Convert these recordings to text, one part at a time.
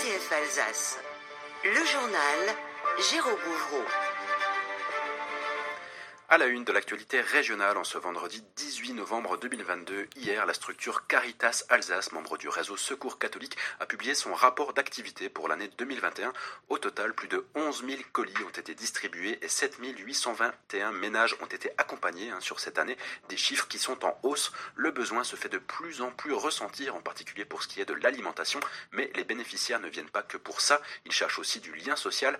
RCF Alsace. Le journal Géraud Bouvreau. À la une de l'actualité régionale en ce vendredi 18 novembre 2022, hier, la structure Caritas Alsace, membre du réseau Secours catholique, a publié son rapport d'activité pour l'année 2021. Au total, plus de 11 000 colis ont été distribués et 7 821 ménages ont été accompagnés sur cette année. Des chiffres qui sont en hausse. Le besoin se fait de plus en plus ressentir, en particulier pour ce qui est de l'alimentation. Mais les bénéficiaires ne viennent pas que pour ça. Ils cherchent aussi du lien social.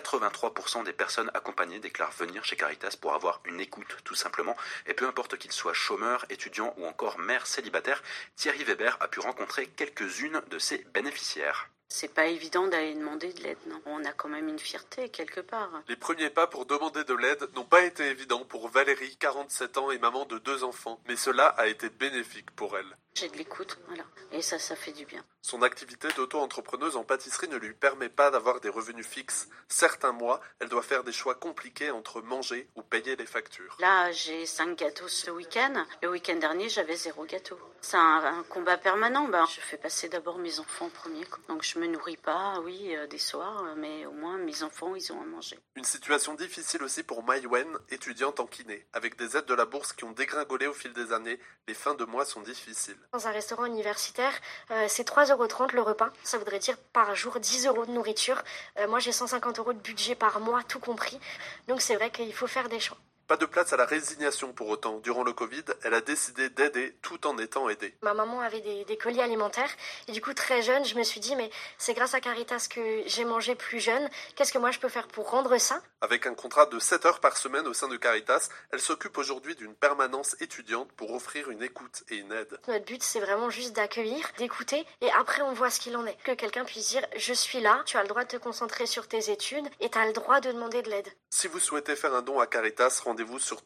83% des personnes accompagnées déclarent venir chez Caritas pour avoir une écoute tout simplement, et peu importe qu'ils soient chômeurs, étudiants ou encore mères célibataires, Thierry Weber a pu rencontrer quelques-unes de ces bénéficiaires. C'est pas évident d'aller demander de l'aide, non. On a quand même une fierté quelque part. Les premiers pas pour demander de l'aide n'ont pas été évidents pour Valérie, 47 ans et maman de 2 enfants, mais cela a été bénéfique pour elle. J'ai de l'écoute, voilà. Et ça fait du bien. Son activité d'auto-entrepreneuse en pâtisserie ne lui permet pas d'avoir des revenus fixes. Certains mois, elle doit faire des choix compliqués entre manger ou payer les factures. Là, j'ai 5 gâteaux ce week-end. Le week-end dernier, j'avais 0 gâteau. C'est un combat permanent. Je fais passer d'abord mes enfants en premier. Donc je me nourris pas, des soirs, mais au moins mes enfants, ils ont à manger. Une situation difficile aussi pour Maïwen, étudiante en kiné. Avec des aides de la bourse qui ont dégringolé au fil des années, les fins de mois sont difficiles. Dans un restaurant universitaire, c'est 3,30 € le repas. Ça voudrait dire par jour 10 € de nourriture. Moi, j'ai 150 € de budget par mois, tout compris. Donc c'est vrai qu'il faut faire des choix. Pas de place à la résignation pour autant. Durant le Covid, elle a décidé d'aider tout en étant aidée. Ma maman avait des colis alimentaires et du coup très jeune, je me suis dit mais c'est grâce à Caritas que j'ai mangé plus jeune. Qu'est-ce que moi je peux faire pour rendre ça ? Avec un contrat de 7 heures par semaine au sein de Caritas, elle s'occupe aujourd'hui d'une permanence étudiante pour offrir une écoute et une aide. Notre but c'est vraiment juste d'accueillir, d'écouter et après on voit ce qu'il en est. Que quelqu'un puisse dire je suis là, tu as le droit de te concentrer sur tes études et tu as le droit de demander de l'aide. Si vous souhaitez faire un don à Caritas, rendez-vous sur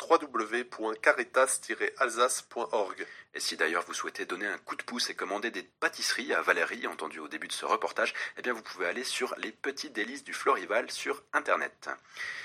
www.caritas-alsace.org. Et si d'ailleurs vous souhaitez donner un coup de pouce et commander des pâtisseries à Valérie, entendu au début de ce reportage, vous pouvez aller sur les petits délices du Florival sur internet.